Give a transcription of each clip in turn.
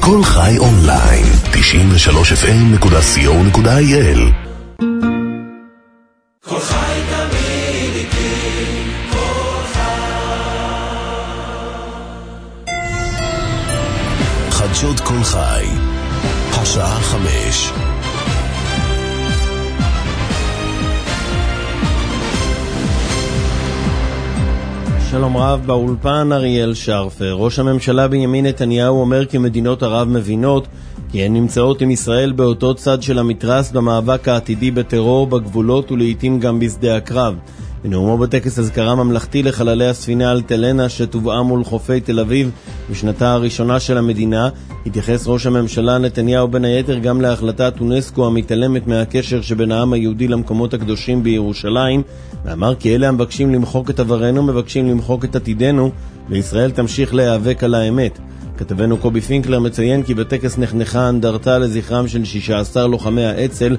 כל חי אונליין, 93fm.co.il. כל חי תמיד איתי, כל חי. חדשות כל חי, השעה 5. שלום רב, באולפן אריאל שרפר. ראש הממשלה בנימין נתניהו אומר כי מדינות ערב מבינות כי הן נמצאות עם ישראל באותו צד של המתרס במאבק העתידי בטרור בגבולות ולעיתים גם בשדה הקרב. בנאומו בטקס אזכרה ממלכתי לחללי הספינה אלטלנה שטובעה מול חופי תל אביב בשנתה הראשונה של המדינה, התייחס ראש הממשלה נתניהו בין היתר גם להחלטת אונסקו המתעלמת מהקשר שבין העם היהודי למקומות הקדושים בירושלים, ואמר כי אלה המבקשים למחוק את עברנו מבקשים למחוק את עתידנו, וישראל תמשיך להיאבק על האמת. כתבנו קובי פינקלר מציין כי בטקס נחנכה אנדרטה לזכרם של 16 לוחמי האצ"ל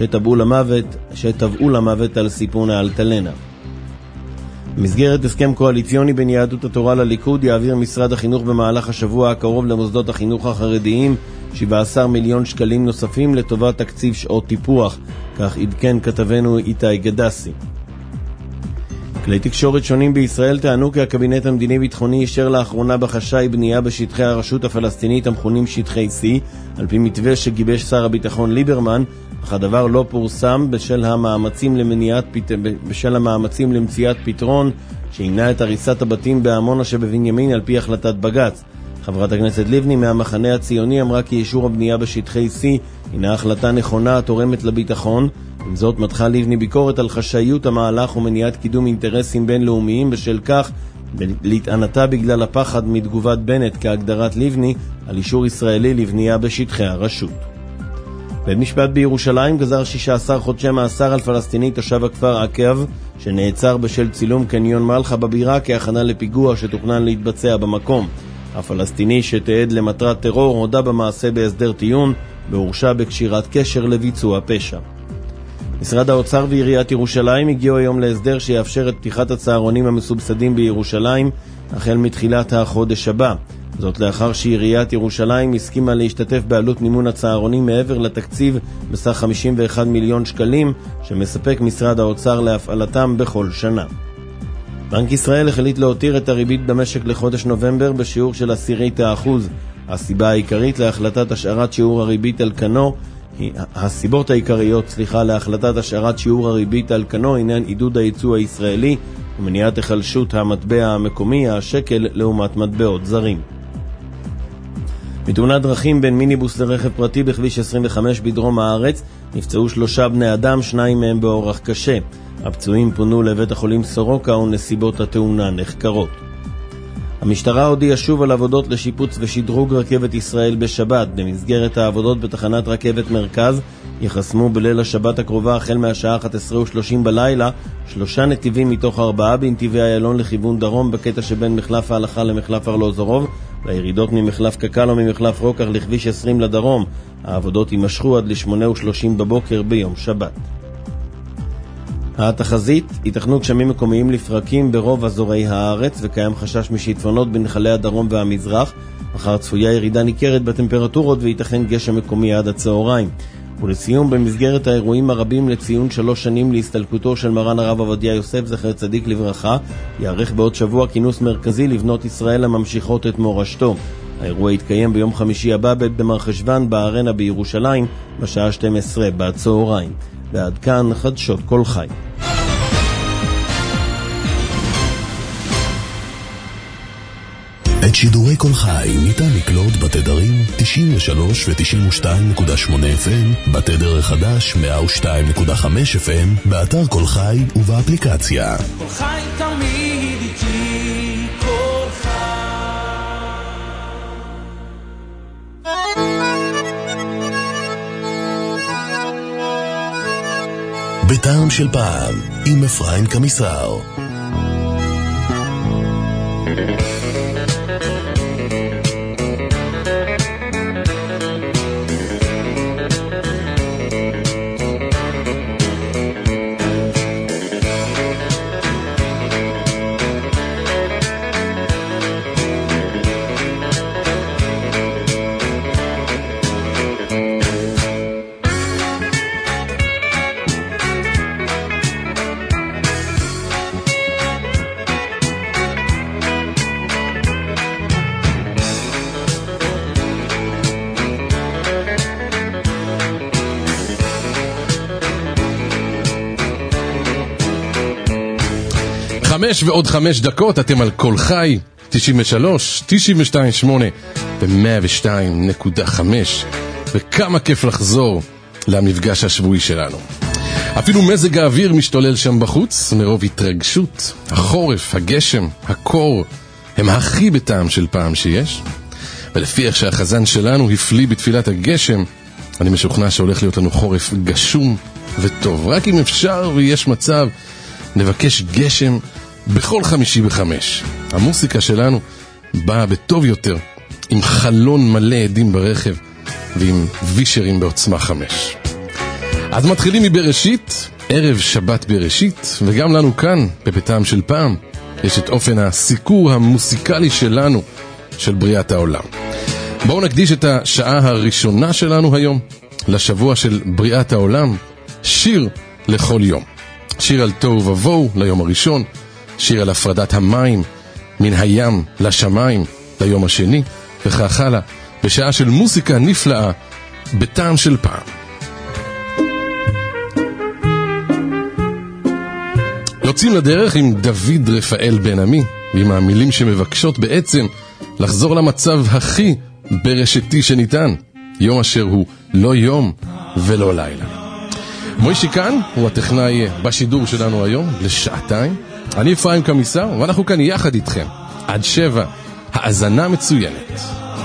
שטבעו למוות על סיפון האלטלנה. במסגרת הסכם קואליציוני בין יהדות התורה לליכוד יעביר משרד החינוך במהלך השבוע הקרוב למוסדות החינוך החרדיים 17 מיליון שקלים נוספים לטובת תקציב שעות טיפוח, כך עדכן כתבנו איתי גדסי. כלי תקשורת שונים בישראל טענו כי הקבינט המדיני-ביטחוני אישר לאחרונה בחשאי בנייה בשטחי הרשות הפלסטינית המכונים שטחי C, על פי מתווה שגיבש שר הביטחון ליברמן, אך הדבר לא פורסם בשל המאמצים למציאת פתרון שימנע את הריסת הבתים בעמונה שבבנימין על פי החלטת בג"ץ. חברת הכנסת לבני מהמחנה הציוני אמרה כי אישור הבנייה בשטחי C הינה החלטה נכונה התורמת לביטחון. עם זאת מתחה לבני ביקורת על חשאיות המהלך ומניעת קידום אינטרסים בינלאומיים, בשל כך להתענתה בגלל הפחד מתגובת בנט כהגדרת לבני על אישור ישראלי לבנייה בשטחי הרשות. בית משפט בירושלים גזר 16 חודשי מאסר על פלסטיני תושב הכפר עקב שנעצר בשל צילום קניון מלחה בבירה כהכנה לפיגוע שתוכנן להתבצע במקום. הפלסטיני שתעד למטרת טרור הודה במעשה בהסדר טיעון והורשע בקשירת קשר לביצוע פשע. משרד האוצר ועיריית ירושלים הגיעו היום להסדר שיאפשר את פתיחת הצהרונים המסובסדים בירושלים החל מתחילת החודש הבא. זאת לאחר שעיריית ירושלים הסכימה להשתתף בעלות מימון הצהרונים מעבר לתקציב בסך 51 מיליון שקלים שמספק משרד האוצר להפעלתם בכל שנה. בנק ישראל החליט להותיר את הריבית במשק לחודש נובמבר בשיעור של 0.1%. הסיבה העיקרית להחלטת השארת שיעור הריבית על כנו הסיבות העיקריות להחלטת השארת שיעור הריבית על כנו הינן עידוד הייצוא הישראלי ומניעת החלשות המטבע המקומי, השקל, לעומת מטבעות זרים. בתאונת דרכים בין מיניבוס לרכב פרטי בכביש 25 בדרום הארץ נפצעו 3 בני אדם, 2 מהם באורח קשה. הפצועים פונו לבית החולים סורוקה ונסיבות התאונה נחקרות. המשטרה הודיעה שוב על עבודות לשיפוץ ושדרוג רכבת ישראל בשבת. במסגרת העבודות בתחנת רכבת מרכז יחסמו בליל השבת הקרובה החל מהשעה 11:30 בלילה 3 נתיבים מתוך 4 בנתיבי איילון לכיוון דרום בקטע שבין מחלף ההלכה למחלף ארלוזורוב, והירידות ממחלף קק"ל או ממחלף רוקח לכביש 20 לדרום. העבודות יימשכו עד ל8:30 בבוקר ביום שבת. התחזית, ייתכנו גשמים מקומיים לפרקים ברוב אזורי הארץ וקיים חשש משיטפונות בנחלי הדרום והמזרח. מחר צפויה ירידה ניכרת בטמפרטורות וייתכן גשם מקומי עד הצהריים. ולסיום, במסגרת האירועים הרבים לציון 3 שנים להסתלקותו של מרן הרב עובדיה יוסף זכר צדיק לברכה, יערך בעוד שבוע כינוס מרכזי לבנות ישראל הממשיכות את מורשתו. האירוע יתקיים ביום חמישי הבא במרחשוון בארנה בירושלים בשעה 12 בצהריים. ועד כאן חדשות כל חי. את שידורי כל חי ניתן לקלוט בתדרים 93 ו-92.8 FM, בתדר החדש 102.5 FM, באתר כל חי ובאפליקציה. כל חי תמיד איתי, כל חי. בטעם של פעם, עם אפרים קמיסר. 5:05, אתם על כל חי, 93, 92.8 ו-102.5, וכמה כיף לחזור למפגש השבועי שלנו. אפילו מזג האוויר משתולל שם בחוץ, מרוב התרגשות. החורף, הגשם, הקור, הם הכי בטעם של פעם שיש. ולפי איך שהחזן שלנו הפליא בתפילת הגשם, אני משוכנע שהולך להיות לנו חורף גשום וטוב. רק אם אפשר ויש מצב, נבקש גשם בכל 5:05. המוסיקה שלנו באה בטוב יותר, עם חלון מלא עדים ברכב, ועם וישרים בעוצמה 5. אז מתחילים מבראשית, ערב שבת בראשית, וגם לנו כאן, בביתם של פעם, יש את אופן הסיקור המוסיקלי שלנו, של בריאת העולם. בואו נקדיש את השעה הראשונה שלנו היום, לשבוע של בריאת העולם, שיר לכל יום. שיר על תוהו ובוהו ליום הראשון, שיר על הפרדת המים מן הים לשמיים ליום השני, וכך הלאה, בשעה של מוסיקה נפלאה, בטעם של פעם. יוצאים לדרך עם דוד רפאל בן עמי, ועם המילים שמבקשות בעצם לחזור למצב הכי בראשיתי שניתן, יום אשר הוא לא יום ולא לילה. מוישי כאן הוא הטכנאי בשידור שלנו היום לשעתיים. אני אפרים קמיסר, ואנחנו כאן יחד איתכם עד 7, האזנה מצוינת.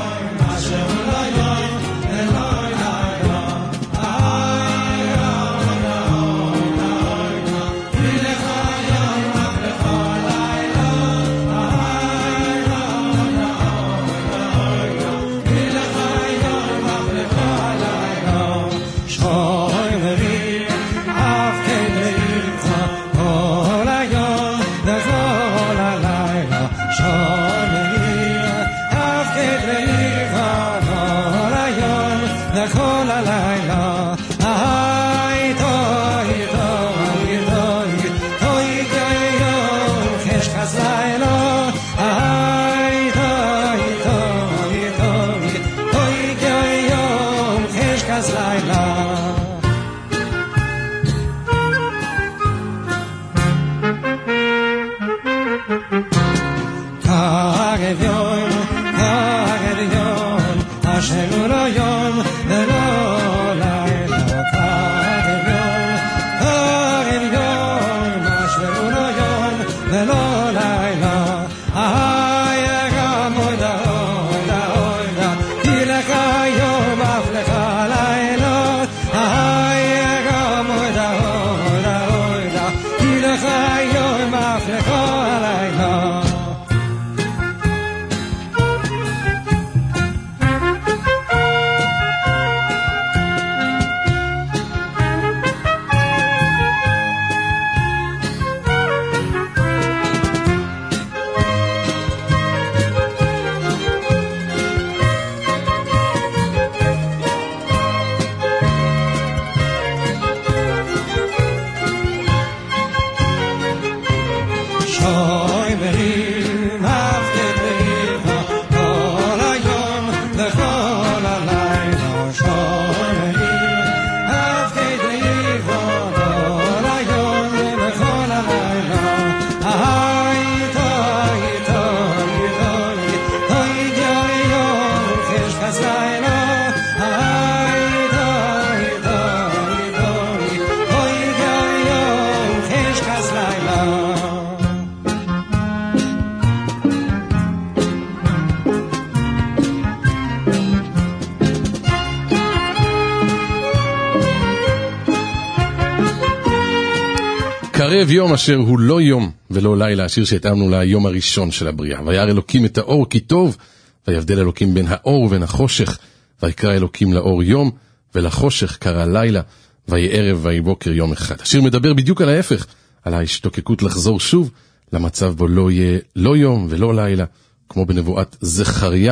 קרב יום אשר הוא לא יום ולא לילה, השיר שהתאמנו ליום הראשון של הבריאה. וירא אלוקים את האור כי טוב, ויבדל אלוקים בין האור ובין החושך, ויקרא אלוקים לאור יום, ולחושך קרא לילה, ויהי ערב ויהי בוקר יום אחד. השיר מדבר בדיוק על ההפך, על ההשתוקקות לחזור שוב למצב בו לא יהיה לא יום ולא לילה, כמו בנבואת זכריה.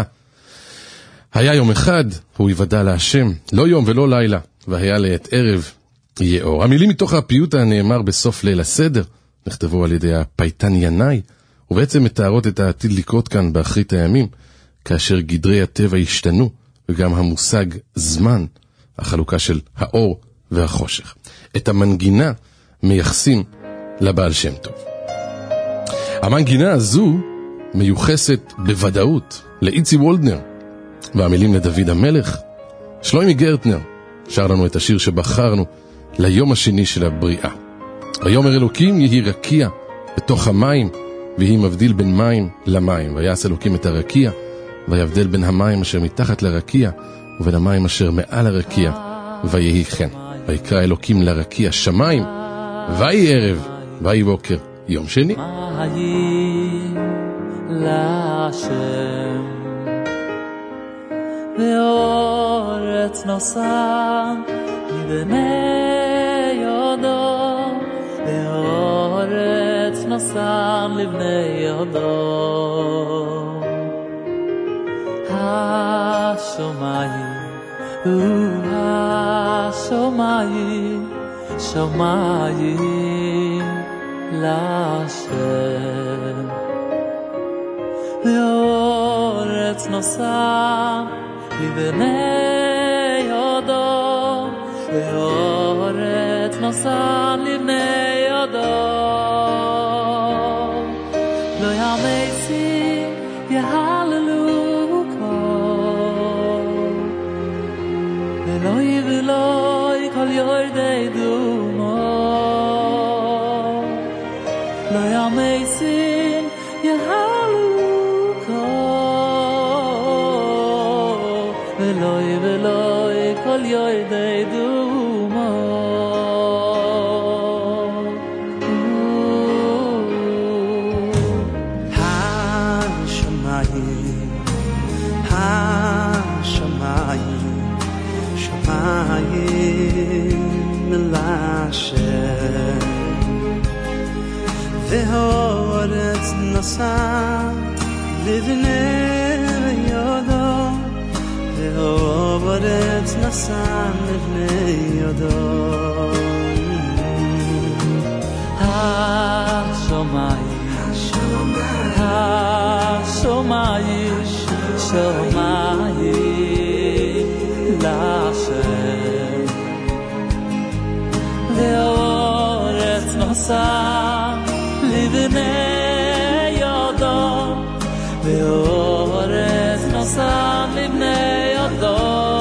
היה יום אחד, הוא יוודע להשם, לא יום ולא לילה, והיה לעת ערב יהיה אור. המילים מתוך הפיוט הנאמר בסוף ליל הסדר, נכתבו על ידי הפייטן ינאי, ובעצם מתארות את העתיד לקרות כאן באחרית הימים, כאשר גדרי הטבע השתנו, וגם המושג זמן, החלוקה של האור והחושך. את המנגינה מייחסים לבעל שם טוב. המנגינה הזו מיוחסת בוודאות לאיצי וולדנר, והמילים לדוד המלך. שלוימי גרטנר שר לנו את השיר שבחרנו ליום השני של הבריאה. ויאמר אלוקים יהי רקיע בתוך המים, ויהי מבדיל בין מים למים. ויעש אלוקים את הרקיע, ויבדל בין המים אשר מתחת לרקיע ובין המים אשר מעל הרקיע, ויהי כן. ויקרא אלוקים לרקיע שמיים, ויהי ערב, ויהי בוקר, יום שני. ואורץ נוסם לבני יודו, ואורץ נוסם לבני יודו. השומיים השומיים שמיים להשם, ואורץ נוסם לבני יודו, ואורץ נוסם לבני יודו. לא ימייסים יהללו כל, ולא ולא כל יורדי דומו. לא ימייסים יהללו כל, ולא כל יורדי דומו. השמיים שמיים להשם, והארץ נשא לבני יודו, והארץ נשא לבני יודו. השמיים השמיים שמיים להשם, והארץ נשא לבני יודו, והארץ נשא לבני יודו.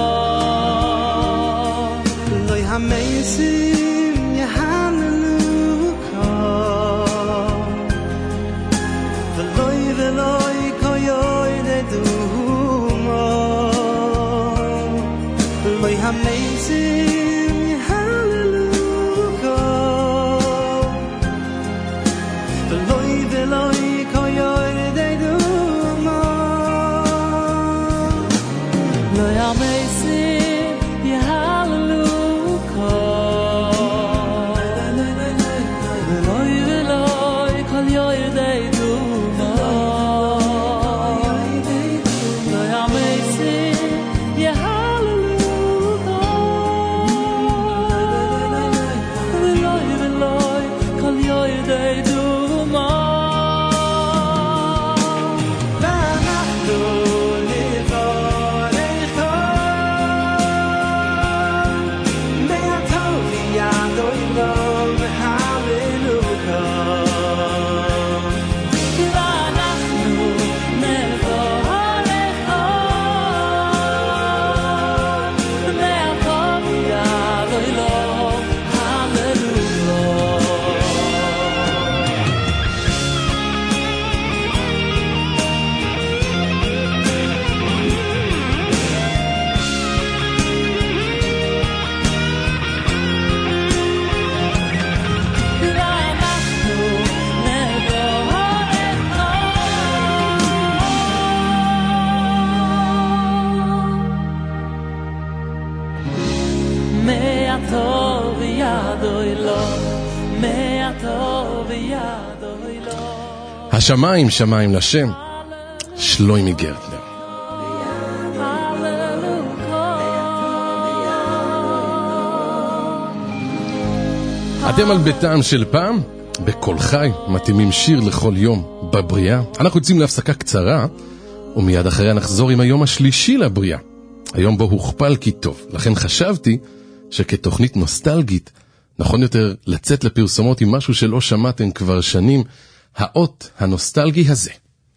לא ימייסים יהללו כל, ולא כל יורדי דומו. לא ימייסים יהללו כל, ולא כל יורדי דומו. לא ימייסים יהללו כל, ולא כל יורדי דומו. לא ימייסים יהללו כל, ולא כל יורדי דומו. ואנחנו נבורך מהטוב ידו אלוהים והללו כל. ואנחנו נבורך מהטוב ידו אלוהים הללו מהטוב ידו אלוהים, מהטוב ידו אלוהים. השמיים שמיים לשם, שלוימי גרטנר. הללו כל. אתם על ביתם של פעם? בכל חי מתאימים שיר לכל יום בבריאה. אנחנו יוצאים להפסקה קצרה, ומיד אחריה נחזור עם היום השלישי לבריאה, היום בו הוכפל כי טוב. לכן חשבתי שכתוכנית נוסטלגית נכון יותר לצאת לפרסומות עם משהו שלא שמעתם כבר שנים. האות הנוסטלגי הזה.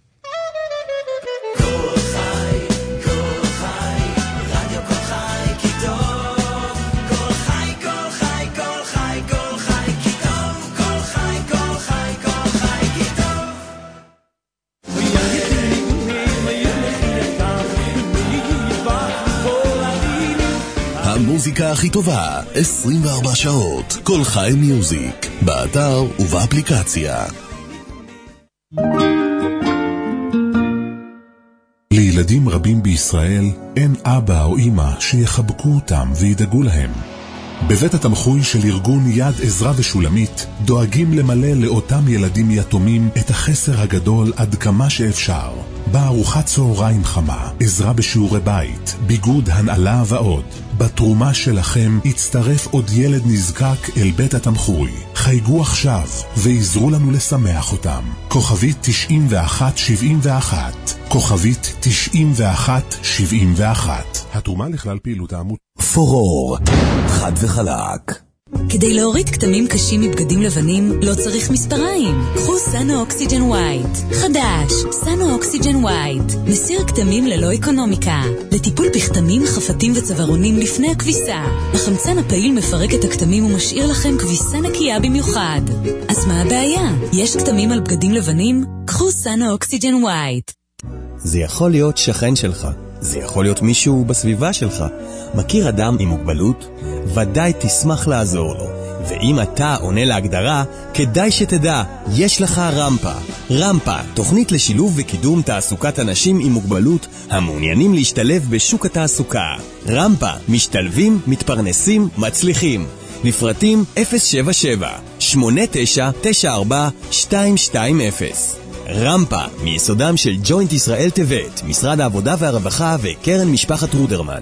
המוזיקה הכי טובה, 24 שעות, כל חי מיוזיק, באתר ובאפליקציה. לילדים רבים בישראל אין אבא או אמא שיחבקו אותם וידאגו להם. בבית התמחוי של ארגון יד עזרה ושולמית דואגים למלא לאותם ילדים יתומים את החסר הגדול עד כמה שאפשר. בארוחת צהריים חמה, עזרה בשיעורי בית, ביגוד, הנעלה ועוד. בתרומה שלכם יצטרף עוד ילד נזקק אל בית התמחוי. חייגו עכשיו ועזרו לנו לשמח אותם. כוכבית 9171, כוכבית 9171. התרומה לכלל פעילות העמות. פורור, חד וחלק. כדי להוריד כתמים קשים מבגדים לבנים לא צריך מספריים. קחו סאנו אוקסיג'ן ווייט. חדש, סאנו אוקסיג'ן ווייט. מסיר כתמים ללא אקונומיקה. לטיפול בכתמים, חפתים וצווארונים לפני הכביסה. החמצן הפעיל מפרק את הכתמים ומשאיר לכם כביסה נקייה במיוחד. אז מה הבעיה? יש כתמים על בגדים לבנים? קחו סאנו אוקסיג'ן ווייט. זה יכול להיות שכן שלך. זה יכול להיות מישהו בסביבה שלך. מכיר אדם עם מוגבלות? ודאי תשמח לעזור לו. ואם אתה עונה להגדרה, כדאי שתדע, יש לך רמפה. רמפה, תוכנית לשילוב וקידום תעסוקת אנשים עם מוגבלות המעוניינים להשתלב בשוק התעסוקה. רמפה, משתלבים, מתפרנסים, מצליחים. לפרטים 077-8994-220. רמפה, מיסודם של ג'וינט ישראל טבת, משרד העבודה והרווחה וקרן משפחת רודרמן.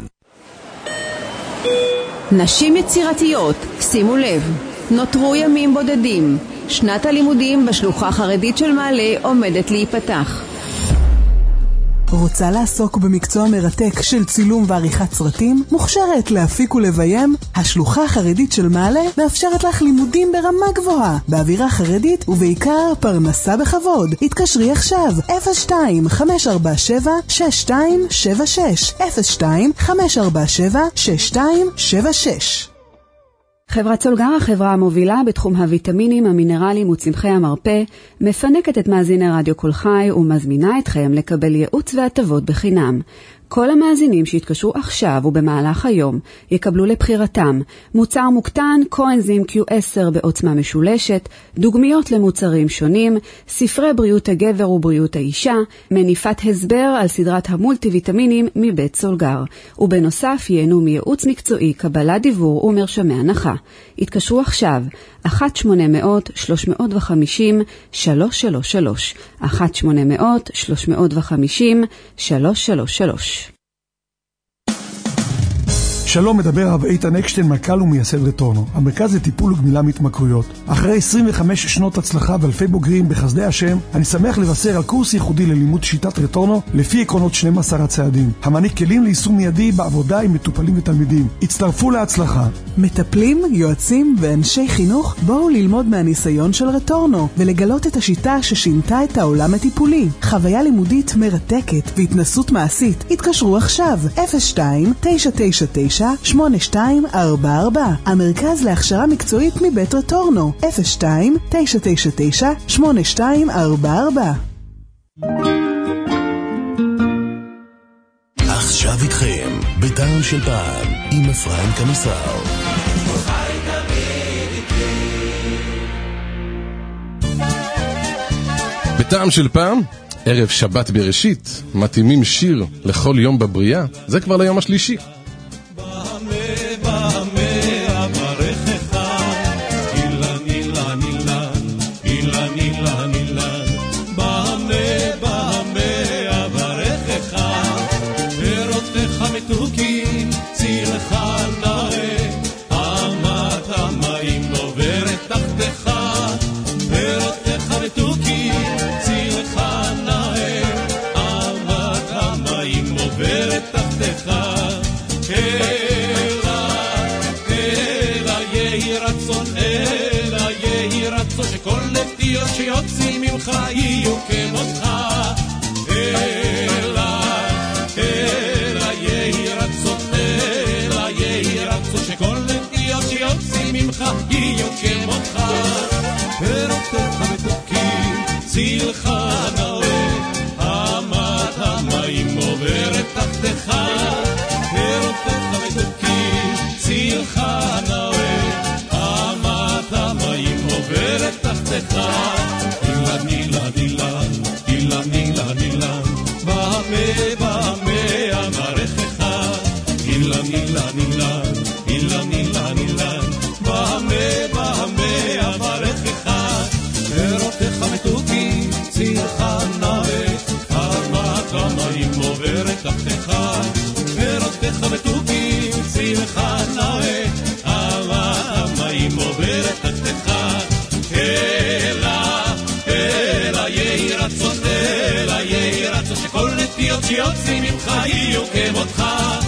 נשים יצירתיות, שימו לב, נותרו ימים בודדים. שנת הלימודים בשלוחה חרדית של מעלה עומדת להיפתח. רוצה לעסוק במקצוע מרתק של צילום ועריכת סרטים? מוכשרת להפיק ולביים? השלוחה החרדית של מעלה מאפשרת לך לימודים ברמה גבוהה, באווירה חרדית ובעיקר פרנסה בכבוד. התקשרי עכשיו 02-547-6276 02-547-6276. חברת סולגר, החברה המובילה בתחום הוויטמינים, המינרלים וצמחי המרפא, מפנקת את מאזיני רדיו כל חי ומזמינה אתכם לקבל ייעוץ והטבות בחינם. כל המאזינים שהתקשרו עכשיו ובמהלך היום יקבלו לבחירתם מוצר מוקטן קואנזים Q10 בעוצמה משולשת, דוגמיות למוצרים שונים, ספרי בריאות הגבר ובריאות האישה, מניפת הסבר על סדרת המולטי-ויטמינים מבית סולגר, ובנוסף ייהנו מייעוץ מקצועי, קבלת דיבור ומרשמי הנחה. התקשרו עכשיו 1-800-350-333 1-800-350-333. שלום, מדבר הרב איתן אקשטיין, מנכ"ל ומייסד רטורנו, המרכז לטיפול וגמילה מהתמכרויות. אחרי 25 שנות הצלחה ואלפי בוגרים בחסדי השם, אני שמח לבשר על קורס ייחודי ללימוד שיטת רטורנו לפי עקרונות 12 הצעדים, המעניק כלים ליישום מיידי בעבודה עם מטופלים ותלמידים. הצטרפו להצלחה. מטפלים, יועצים ואנשי חינוך, בואו ללמוד מהניסיון של רטורנו ולגלות את השיטה ששינתה את העולם הטיפולי. חוויה לימודית מרתקת והתנסות מעשית. התקשרו עכשיו 02-999-8244. המרכז להכשרה מקצועית מבית רטורנו 02-999-8244. עכשיו איתכם בטעם של פעם עם אפרים קמיסר. בטעם של פעם, ערב שבת בראשית, מתאימים שיר לכל יום בבריאה, זה כבר ליום השלישי. שכל נפי נטיות שיוצאים ממך יהיו כמותך. אלא יהי רצון, אלא יהי רצון שכל נטיות שיוצאים ממך יהיו כמותך. פירותיך מתוקים צילך נאה, אמת המים עוברת תחתיך. פירותיך מתוקים צילך נאה, אמת המים עוברת תחתיך. אילן אילן אילן אילן אילן אילן בהמה אמרכך. אילן אילן אילן אילן אילן אילן בהמה אמרכך. פירותיך מתוקים צילך נאה, אמת המים עוברת תחתיך. פירותיך מתוקים צילך נאה, אמת המים עוברת תחתיך. אלא יהי רצון, אלא יהי רצון שכל נטיות שיוצאים ממך יהיו כמותך.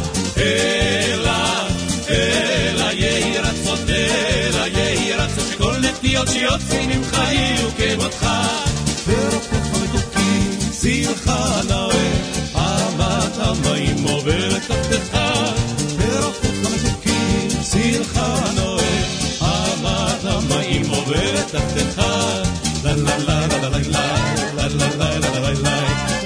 אלא יהי רצון, אלא יהי רצון שכל נטיות שיוצאים ממך יהיו כמותך. פירותיך מתוקים צילך נאה, אמת המים עוברת תחתיך. פירותיך מתוקים צילך נאה, אמת המים עוברת תחתיך. לה לה לה לה לה לה לה לה לה לה.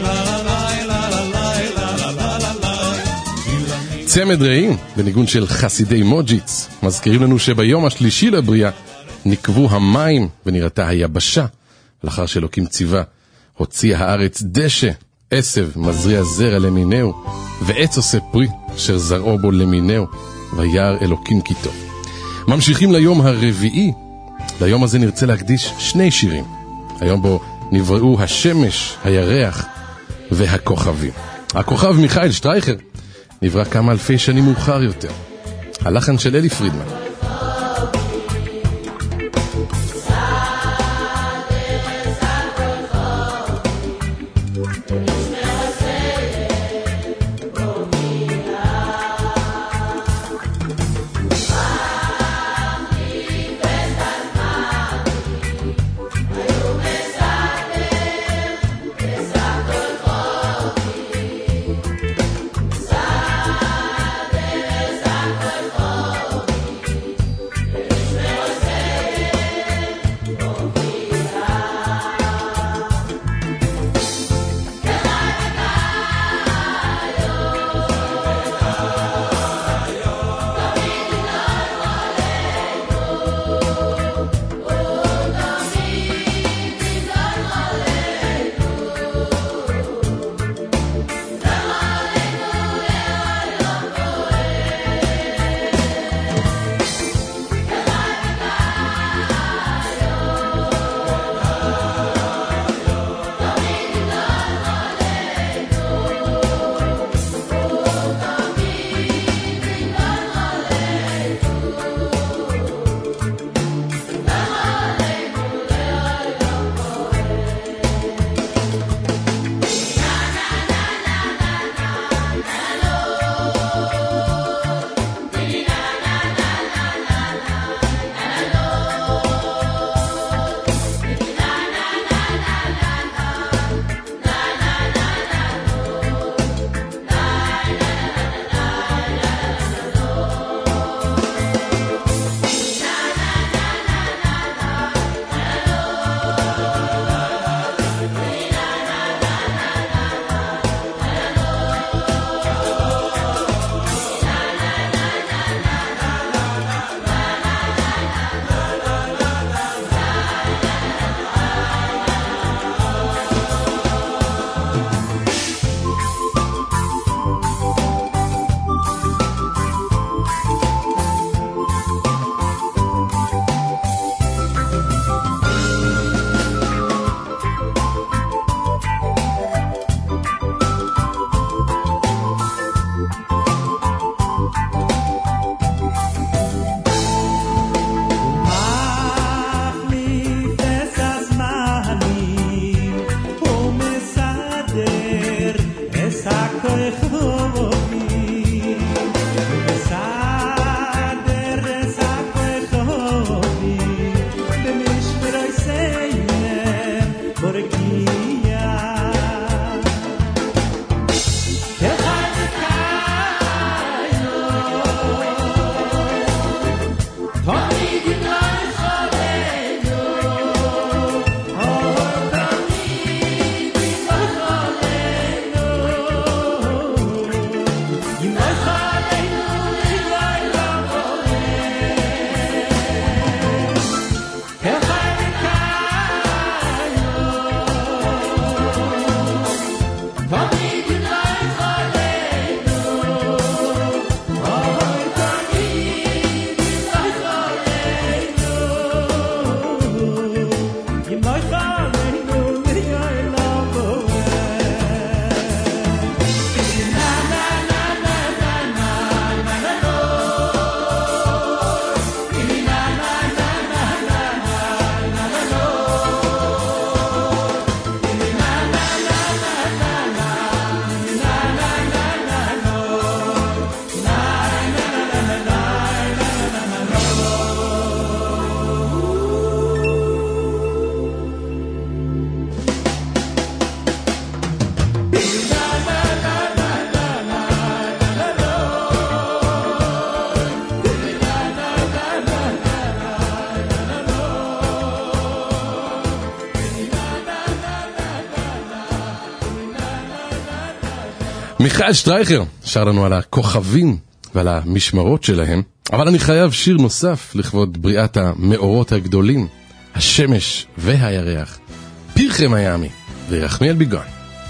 צמד רעים בניגון של חסידי מוג'יץ מזכירים לנו שביום השלישי לבריאה נקבו המים ונראתה היבשה, לאחר שאלוקים ציווה הוציאה הארץ דשא, עשב מזריע זרע למינהו, ועץ עושה פרי אשר זרעו בו למינהו, וירא אלוקים כי טוב. ממשיכים ליום הרביעי. ליום הזה נרצה להקדיש שני שירים, היום בו נבראו השמש, הירח והכוכבים. הכוכב מיכאל שטרייכר נברא כמה אלפי שנים מאוחר יותר. הלחן של אלי פרידמן. Thank you. מיכאל שטרייכר שר לנו על הכוכבים ועל המשמרות שלהם, אבל אני חייב שיר נוסף לכבוד בריאת המאורות הגדולים, השמש והירח, פרחי מיאמי וירחמיאל ביגון.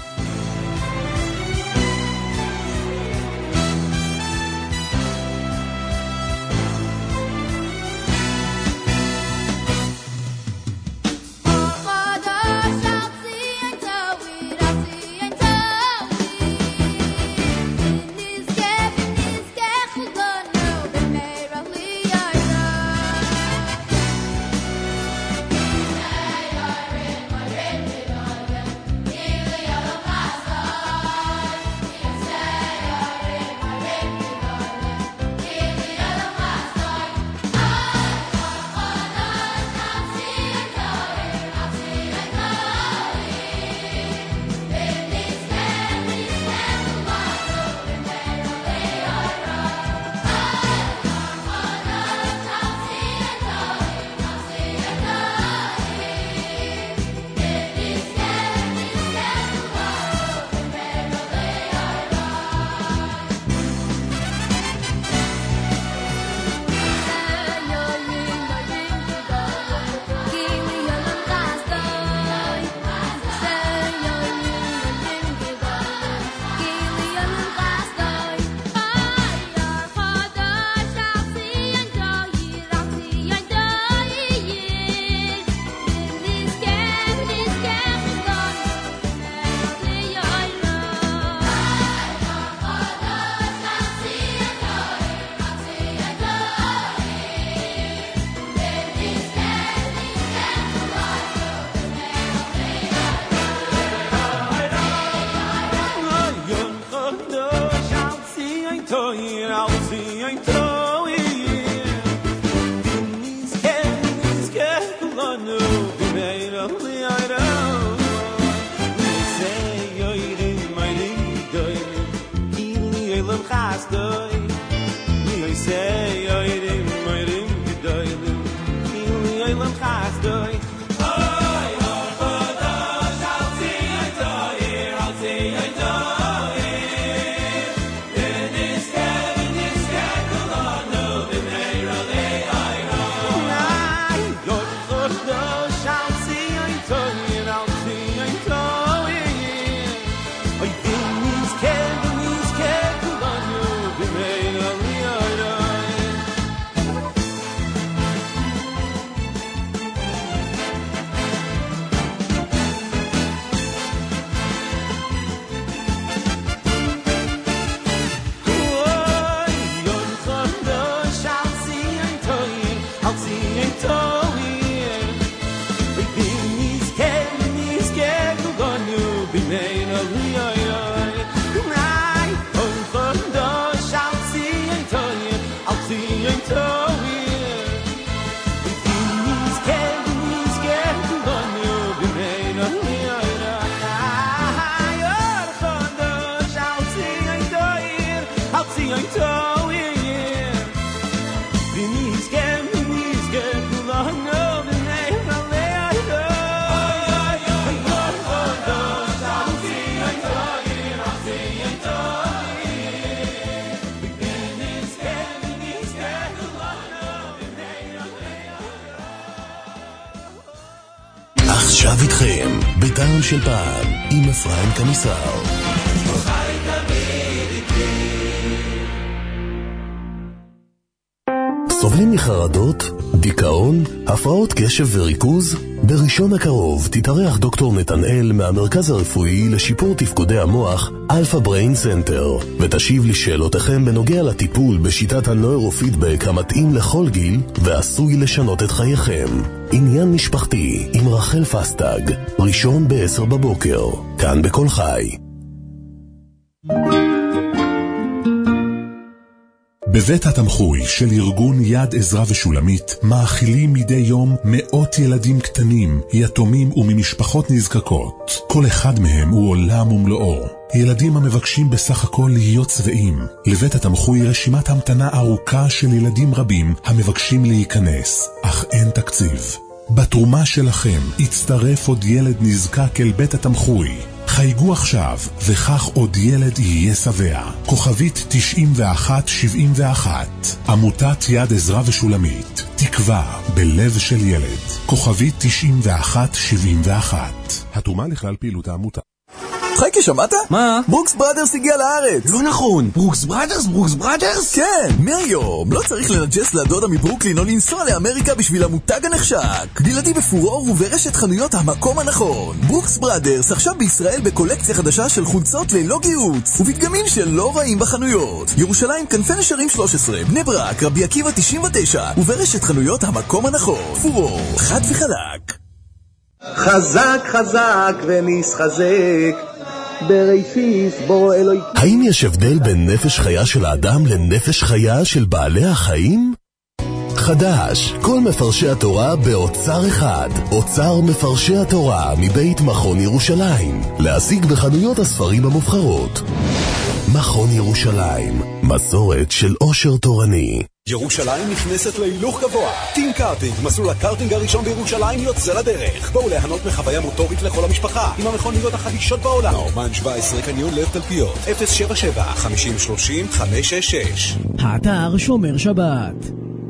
עכשיו איתכם בדן של פעם עם אפרים קמיסר. סובלים מחרדות, דיכאון, הפרעות קשב וריכוז? בראשון הקרוב תתארח דוקטור נתנאל מהמרכז הרפואי לשיפור תפקודי המוח אלפא בריין סנטר, ותשיב לשאלותיכם בנוגע לטיפול בשיטת הנוירופידבק המתאים לכל גיל ועשוי לשנות את חייכם. עניין משפחתי עם רחל פסטג, ראשון ב-10 בבוקר, כאן בכל חי. בבית התמחוי של ארגון יד עזרה ושולמית מאכילים מדי יום מאות ילדים קטנים, יתומים וממשפחות נזקקות. כל אחד מהם הוא עולם ומלואו. ילדים המבקשים בסך הכל להיות צבעים. לבית התמחוי רשימת המתנה ארוכה של ילדים רבים המבקשים להיכנס, אך אין תקציב. בתרומה שלכם יצטרף עוד ילד נזקק אל בית התמחוי. חייגו עכשיו, וכך עוד ילד יהיה שבע. כוכבית 9171. עמותת יד עזרא ושולמית. תקווה בלב של ילד. כוכבית 9171. התרומה לכלל פעילות העמותה. חייקי, שמעת? מה? ברוקס בראדרס הגיע לארץ. לא נכון. ברוקס בראדרס? ברוקס בראדרס? כן, מהיום. לא צריך לנג'ס לדודה מברוקלין או לנסוע לאמריקה בשביל המותג הנחשק. בלעדי בפורור וברשת חנויות המקום הנכון. ברוקס בראדרס עכשיו בישראל בקולקציה חדשה של חולצות ללא גיוץ ובדגמים שלא רעים בחנויות. ירושלים כנפי נשרים 13, בני ברק, רבי עקיבא 99 וברשת חנויות המקום הנכון. פורור, חד וחלק. חזק חזק ונסחזק בראשיס בו אלוהי. האם יש הבדל בין נפש חיה של האדם לנפש חיה של בעלי החיים? חדש, כל מפרשי התורה באוצר אחד. אוצר מפרשי התורה מבית מכון ירושלים. להשיג בחנויות הספרים המובחרות. מכון ירושלים, מסורת של עושר תורני. ירושלים נכנסת להילוך גבוה. טים קארטינג, מסלול הקארטינג הראשון בירושלים יוצא לדרך. בואו ליהנות מחוויה מוטורית לכל המשפחה עם המכוניות החדישות בעולם. נאומן 17, קניון לב תלפיות, 077-5030-566. האתר שומר שבת.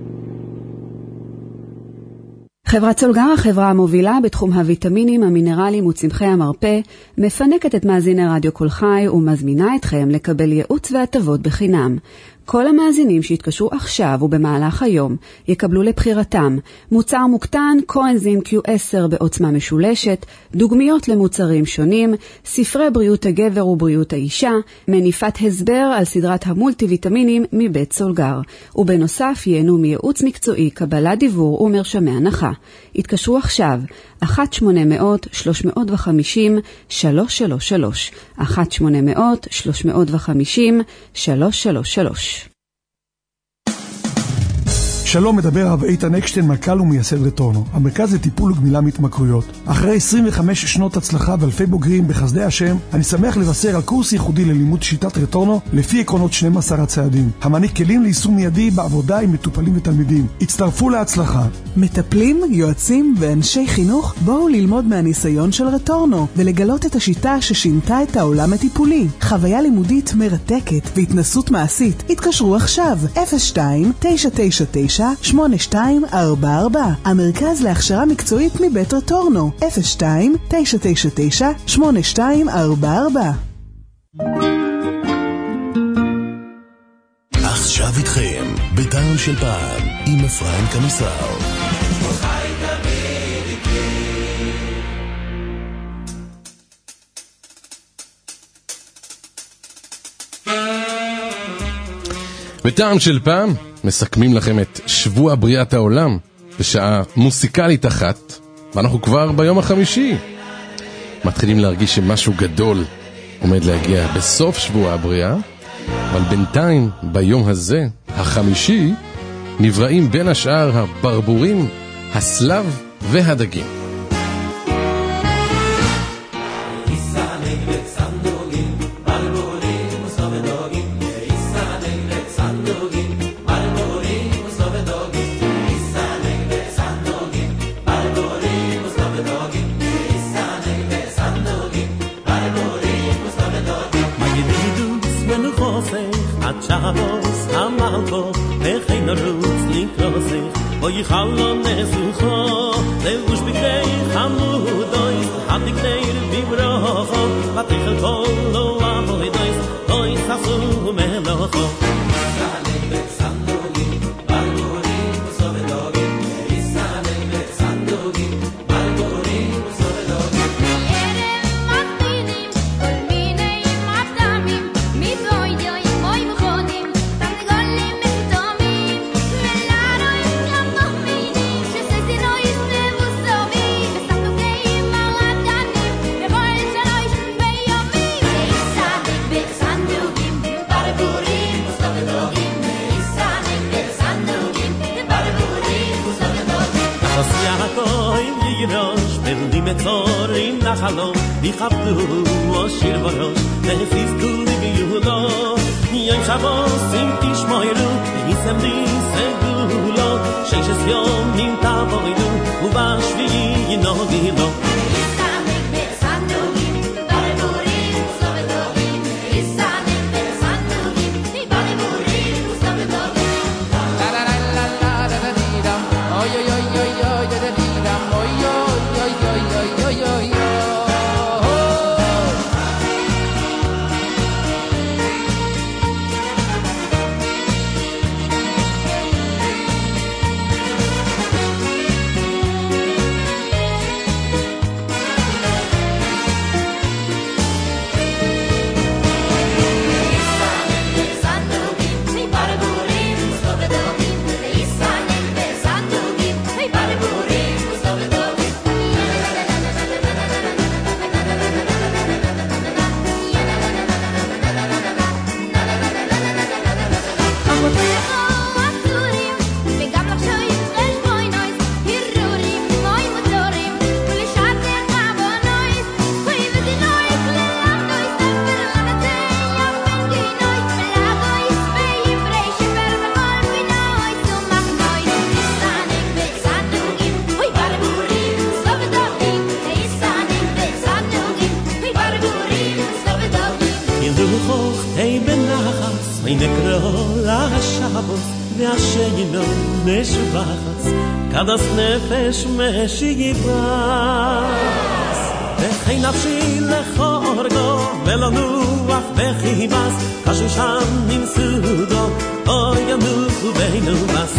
חברת סולגר, החברה המובילה בתחום הוויטמינים, המינרלים וצמחי המרפא, מפנקת את מאזיני רדיו כל חי ומזמינה אתכם לקבל ייעוץ והטבות בחינם. כל המאזינים שהתקשרו עכשיו ובמהלך היום יקבלו לבחירתם מוצר מוקטן קואנזים Q10 בעוצמה משולשת, דוגמיות למוצרים שונים, ספרי בריאות הגבר ובריאות האישה, מניפת הסבר על סדרת המולטי ויטמינים מבית סולגר, ובנוסף ייהנו מייעוץ מקצועי, קבלת דיבור ומרשמי הנחה. התקשרו עכשיו 1-800-350-333 1-800-350-333. שלום, מדבר הרב איתן אקשטיין, מנכ"ל ומייסד רטורנו, המרכז לטיפול וגמילה מהתמכרויות. אחרי 25 שנות הצלחה ואלפי בוגרים בחסדי השם, אני שמח לבשר על קורס ייחודי ללימוד שיטת רטורנו לפי עקרונות 12 הצעדים, המעניק כלים ליישום מיידי בעבודה עם מטופלים ותלמידים. הצטרפו להצלחה. מטפלים, יועצים ואנשי חינוך, בואו ללמוד מהניסיון של רטורנו ולגלות את השיטה ששינתה את העולם הטיפולי. חוויה לימודית מרתקת והתנסות מעשית. התקשרו עכשיו 02-999-8244. המרכז להכשרה מקצועית מבית רטורנו. 02-999-8244. עכשיו איתכם, בטעם של פעם, עם אפרים קמיסר. בטעם של פעם, מסכמים לכם את שבוע בריאת העולם בשעה מוסיקלית אחת, ואנחנו כבר ביום החמישי. מתחילים להרגיש שמשהו גדול עומד להגיע בסוף שבוע הבריאה, אבל בינתיים ביום הזה, החמישי, נבראים בין השאר הברבורים, הסלב והדגים. Oy khalon nesucho levush bikay khamudoy hab dikay vibrocho batikh kol lo avoy doy oy sasu melocho Zorin nachalo di khabdu o shir vorosh nefis kuli biyulo yom shabos im tishmoyru nisem di segulo sheishes yom nim tavoydu u bashvi yinogilo Isamik besandugim Shabbos ve'asheyino meshubachas kadas nefesh meshiyibas ve'chei nafshi lechorgo ve'lanuach ve'chibas kashusham nimsudo oyanuchu ve'inubas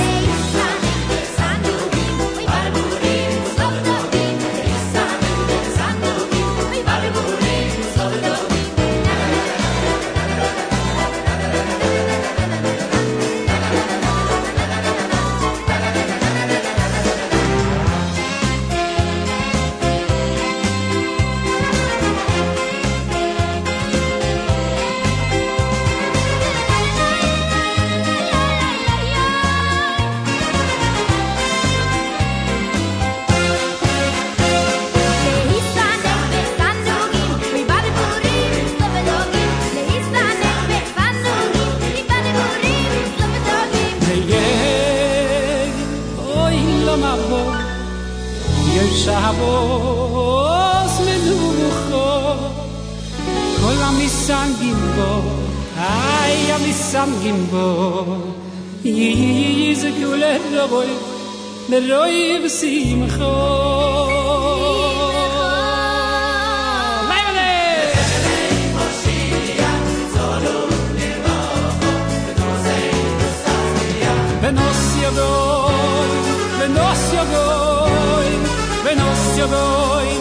Shabbos menucho kol amisangim bo ay amisangim bo yizkul roy meroy vsimcho Benos yogoy Benos yogoy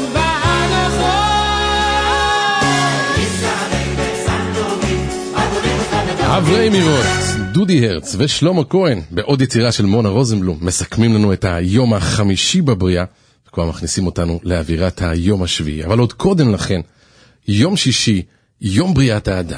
אברי מירות, דודי הרץ ושלמה כהן בעוד יצירה של מונה רוזנבלום מסכמים לנו את היום החמישי בבריאה וכבר מכניסים אותנו לאווירת היום השביעי. אבל עוד קודם לכן, יום שישי, יום בריאת האדם.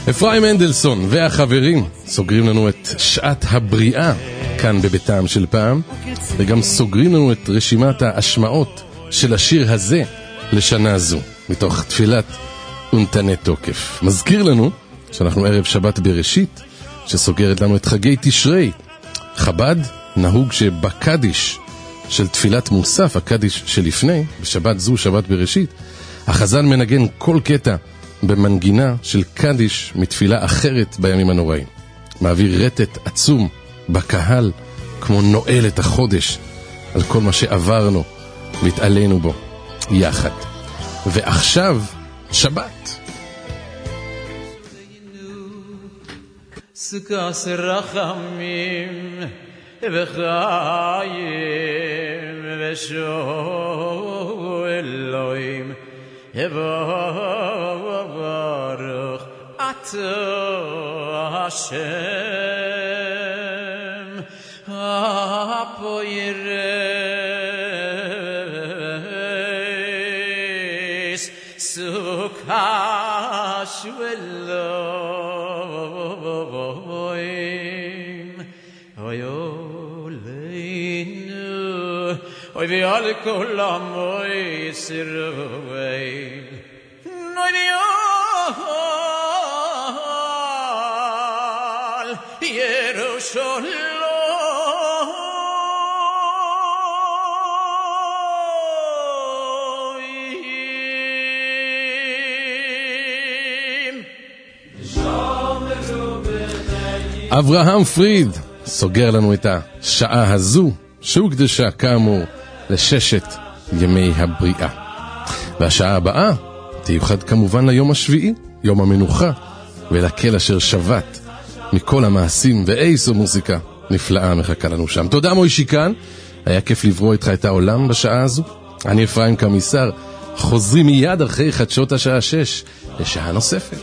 אפרים מנדלסון והחברים סוגרים לנו את שעת הבריאה כאן בביתם של פעם, וגם סוגרים לנו את רשימת ההשמעות של השיר הזה לשנה זו, מתוך תפילת ונתנה תוקף. מזכיר לנו שאנחנו ערב שבת בראשית, שסוגרת לנו את חגי תשרי. חב"ד נהוג שבקדיש של תפילת מוסף, הקדיש שלפני, בשבת זו, שבת בראשית, החזן מנגן כל קטע במנגינה של קדיש מתפילה אחרת בימים הנוראים. מעביר רטט עצום בקהל, כמו נועל את החודש על כל מה שעברנו והתעלינו בו יחד. ועכשיו שבת. סוכס רחמים וחיים ושו אלוהים יברך אתה השם הפוירס סוכש אלוהים ויולנו Oy vi al kolam oy sirvei Noy vi al Yerushalayim אברהם פריד סוגר לנו את השעה הזו שהוקדשה כאמור לששת ימי הבריאה. והשעה הבאה תיוחד כמובן ליום השביעי, יום המנוחה, ולכל אשר שבת מכל המעשים ואיזו מוזיקה נפלאה מחכה לנו שם. תודה מוישיקן, היה כיף לברוא איתך את העולם בשעה הזו. אני אפרים קמיסר, חוזרים מיד אחרי חדשות השעה 6 לשעה נוספת.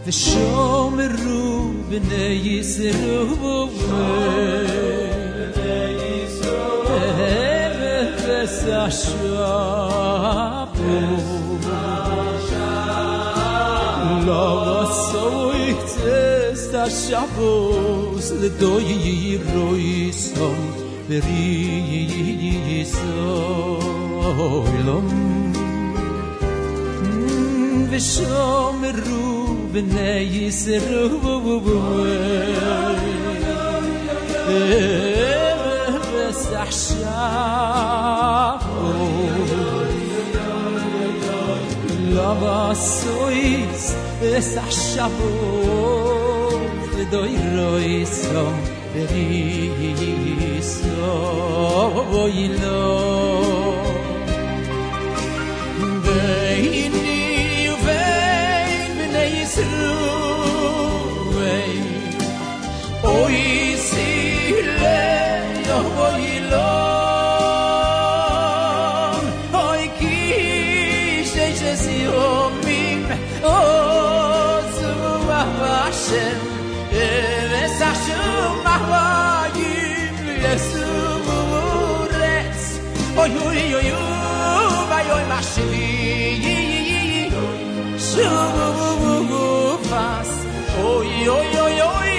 ושומרו בני ישראל לא עשוי קצת השבוס לדוי רויסום וריסום ושומרו בני ישראל עכשיו למה סויס עכשיו לדוי רויסום וריסום אוי לא ואיני ובין בני ישראל אוי סילה אוי לא אוי כי שסיומים עוזו השם וסחשו מחוויים יסורץ אוי אוי אוי אוי אוי מחשבי שובס אוי אוי אוי אוי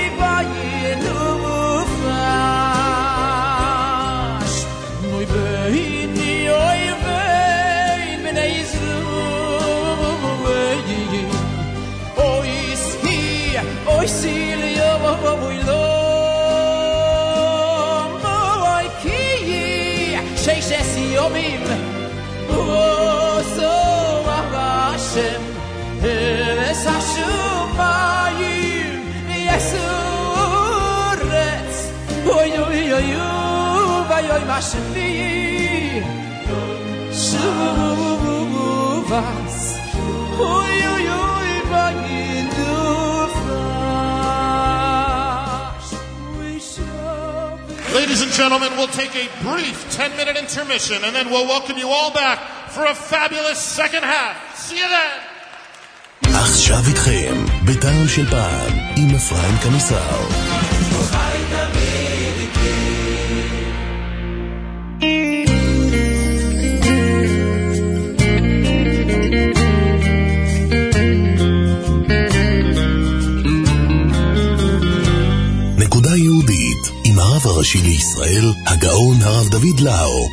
וינופש נוי בהיני אוי בין בני ישראל אוי סי אוי סילי אוי לא אוי כי שש יומים עוזו השם השומיים יסורץ אוי אוי אוי אוי אוי משלי שובס אוי אוי אוי Ladies and gentlemen, we'll take a brief 10-minute intermission and then we'll welcome you all back for a fabulous second half. See you then. עכשיו איתכם, ביתנו של פעם, עם אפרים קמיסר. נקודה יהודית, עם הרב הראשי לישראל, הגאון הרב דוד לאו.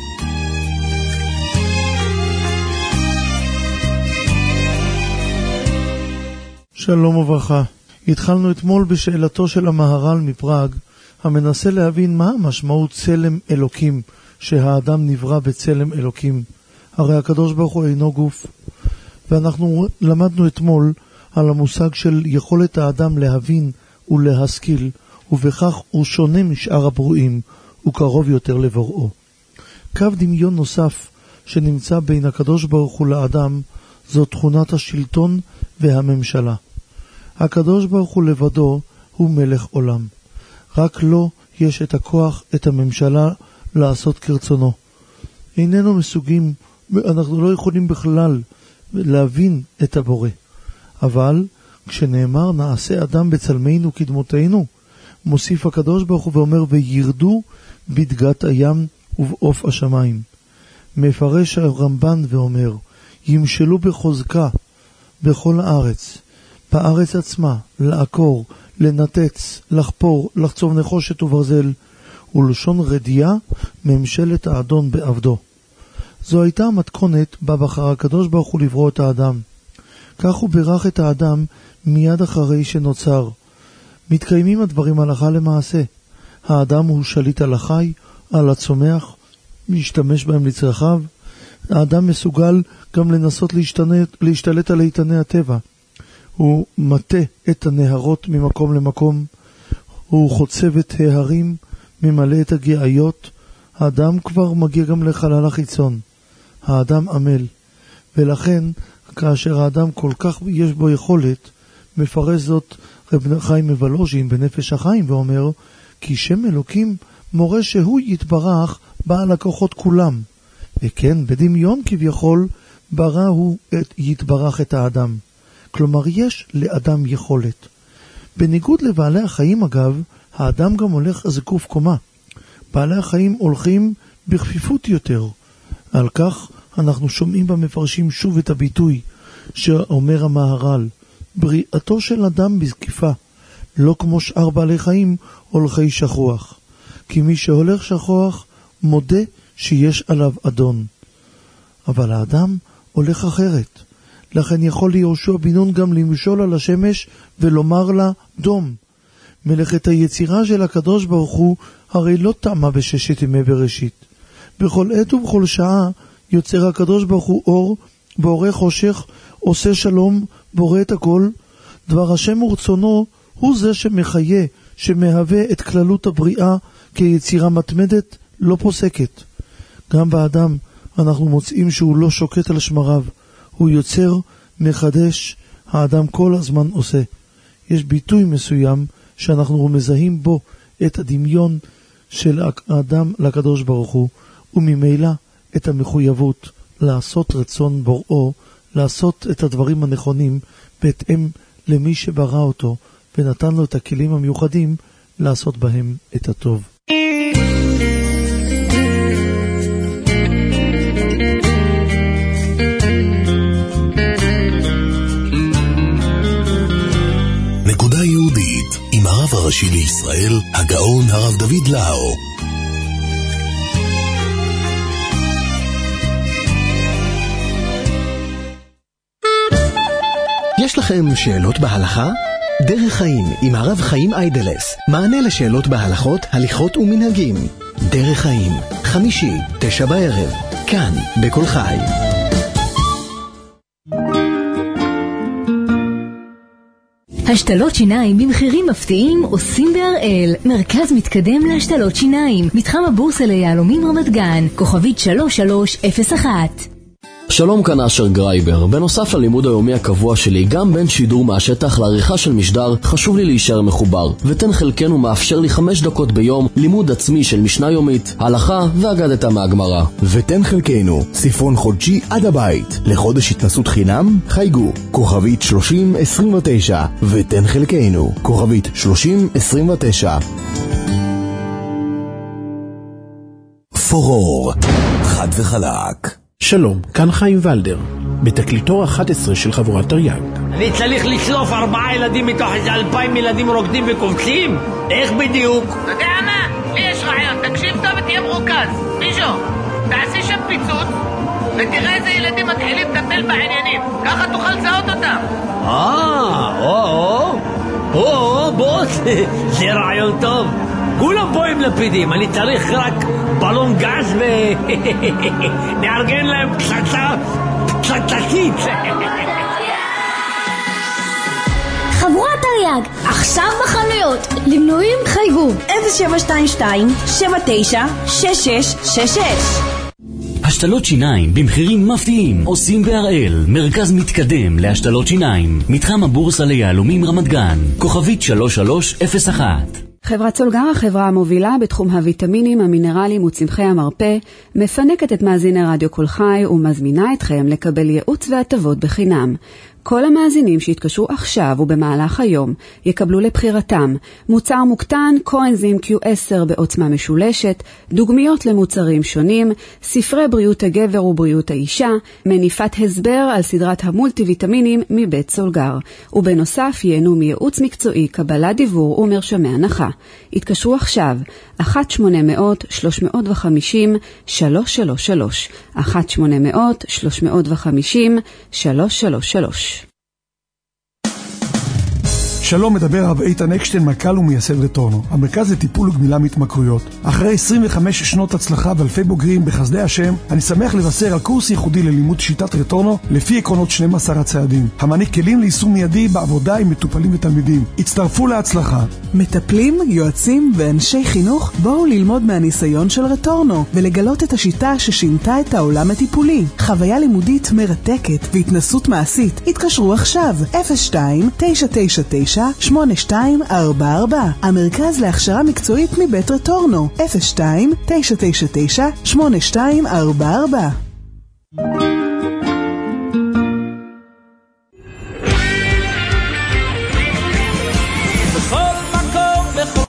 שלום וברכה. התחלנו אתמול בשאלתו של המהר"ל מפראג, המנסה להבין מה המשמעות צלם אלוקים, שהאדם נברא בצלם אלוקים. הרי הקדוש ברוך הוא אינו גוף. ואנחנו למדנו אתמול על המושג של יכולת האדם להבין ולהשכיל, ובכך הוא שונה משאר הברואים, הוא קרוב יותר לבוראו. קו דמיון נוסף שנמצא בין הקדוש ברוך הוא לאדם, זו תכונת השלטון והממשלה. הקדוש ברוך הוא לבדו הוא מלך עולם. רק לו יש את הכוח, את הממשלה, לעשות כרצונו. איננו מסוגים, אנחנו לא יכולים בכלל להבין את הבורא. אבל כשנאמר נעשה אדם בצלמנו כדמותנו, מוסיף הקדוש ברוך הוא ואומר וירדו בדגת הים ובעוף השמיים. מפרש הרמב"ן ואומר ימשלו בחוזקה בכל הארץ, בארץ עצמה, לעקור, לנתץ, לחפור, לחצוב נחושת וברזל, ולשון רדיעה ממשלת האדון בעבדו. זו הייתה המתכונת בה בחר הקדוש ברוך הוא לברוא את האדם. כך הוא בירך את האדם מיד אחרי שנוצר. מתקיימים הדברים הלכה למעשה. האדם הוא שליט על החי, על הצומח, להשתמש בהם לצרכיו. האדם מסוגל גם לנסות להשתלט על איתני הטבע. הוא מטה את הנהרות ממקום למקום, הוא חוצב את ההרים, ממלא את הגאיות. האדם כבר מגיע גם לחלל החיצון. האדם עמל, ולכן כאשר האדם כל כך יש בו יכולת, מפרש זאת רב חיים מוולוז'ין בנפש החיים ואומר, כי שם אלוקים מורה שהוא יתברך בעל הכוחות כולם, וכן בדמיון כביכול ברא הוא יתברך את האדם. כלומר יש לאדם יכולת. בניגוד לבעלי החיים אגב, האדם גם הולך זקוף קומה. בעלי החיים הולכים בכפיפות יותר. על כך אנחנו שומעים במפרשים שוב את הביטוי שאומר המהר"ל, בריאתו של אדם בזקיפה, לא כמו שאר בעלי חיים הולכי שכוח. כי מי שהולך שכוח מודה שיש עליו אדון. אבל האדם הולך אחרת. לכן יכול יהושע בן נון גם למשול על השמש ולומר לה דום. מלאכת היצירה של הקדוש ברוך הוא הרי לא טעמה בששת ימי בראשית. בכל עת ובכל שעה יוצר הקדוש ברוך הוא אור, בורא חושך, עושה שלום, בורא את הכל. דבר השם ורצונו הוא זה שמחיה, שמהווה את כללות הבריאה כיצירה מתמדת, לא פוסקת. גם באדם אנחנו מוצאים שהוא לא שוקט על שמריו. הוא יוצר, מחדש, האדם כל הזמן עושה. יש ביטוי מסוים שאנחנו מזהים בו את הדמיון של האדם לקדוש ברוך הוא, וממילא את המחויבות לעשות רצון בוראו, לעשות את הדברים הנכונים בהתאם למי שברא אותו ונתן לו את הכלים המיוחדים לעשות בהם את הטוב. נקודה יהודית עם הרב הראשי לישראל, הגאון הרב דוד לאו. יש לכם שאלות בהלכה? דרך חיים עם הרב חיים איידלס, מענה לשאלות בהלכות, הליכות ומנהגים. דרך חיים, חמישי, 9 בערב, כאן בכל חי. השתלות שיניים במחירים מפתיעים עושים בהראל, מרכז מתקדם להשתלות שיניים, מתחם הבורסה ליהלומים רמת גן, כוכבית 3301. שלום, כאן אשר גרייבר. בנוסף ללימוד היומי הקבוע שלי, גם בין שידור מהשטח לעריכה של משדר, חשוב לי להישאר מחובר. ותן חלקנו מאפשר לי 5 דקות ביום לימוד עצמי של משנה יומית, הלכה ואגדתה מהגמרא. ותן חלקנו, ספרון חודשי עד הבית. לחודש התנסות חינם, חייגו, כוכבית 3029. ותן חלקנו, כוכבית 3029. פורור, חד וחלק. שלום, כאן חיים ולדר, בתקליטור 11 של חבורת תרי"ג. אני צריך לשלוף 4 ילדים מתוך איזה 2,000 ילדים רוקדים וקובצים? איך בדיוק? אתה יודע מה? לי יש רעיון, תקשיב טוב ותהיה מרוכז. מישהו, תעשי שם פיצוץ ותראה איזה ילדים מתחילים לטפל בעניינים, ככה תוכל לזהות אותם. בוס, זה רעיון טוב. כולם פה עם לפידים, אני צריך רק בלון גז נארגן להם פצצתית. חבורת תרי"ג, עכשיו בחנויות. למנויים חייגו 0722-796666. השתלות שיניים במחירים מפתיעים עושים בהראל, מרכז מתקדם להשתלות שיניים, מתחם הבורסה ליהלומים רמת גן, כוכבית 3301. חברת סולגר, החברה המובילה בתחום הוויטמינים, המינרלים וצמחי המרפא, מפנקת את מאזיני רדיו כל חי ומזמינה אתכם לקבל ייעוץ והטבות בחינם. כל המאזינים שהתקשרו עכשיו ובמהלך היום יקבלו לבחירתם מוצר מוקטן, קואנזים Q10 בעוצמה משולשת, דוגמיות למוצרים שונים, ספרי בריאות הגבר ובריאות האישה, מניפת הסבר על סדרת המולטי ויטמינים מבית סולגר. ובנוסף ייהנו מייעוץ מקצועי, קבלת דיבור ומרשמי הנחה. התקשרו עכשיו 1-800-350-333 1-800-350-333. שלום, מדבר הרב איתן אקשטיין, מנכ"ל ומייסד רטורנו, המרכז לטיפול וגמילה מהתמכרויות. אחרי 25 שנות הצלחה ואלפי בוגרים בחסדי השם, אני שמח לבשר על קורס ייחודי ללימוד שיטת רטורנו לפי עקרונות 12 הצעדים, המעניק כלים ליישום מיידי בעבודה עם מטופלים ותלמידים. הצטרפו להצלחה. מטפלים, יועצים ואנשי חינוך, בואו ללמוד מהניסיון של רטורנו ולגלות את השיטה ששינתה את העולם הטיפולי. חוויה לימודית מרתקת והתנסות מעשית. התקשרו עכשיו 02-999-8244. המרכז להכשרה מקצועית מבית רטורנו 02-999-8244.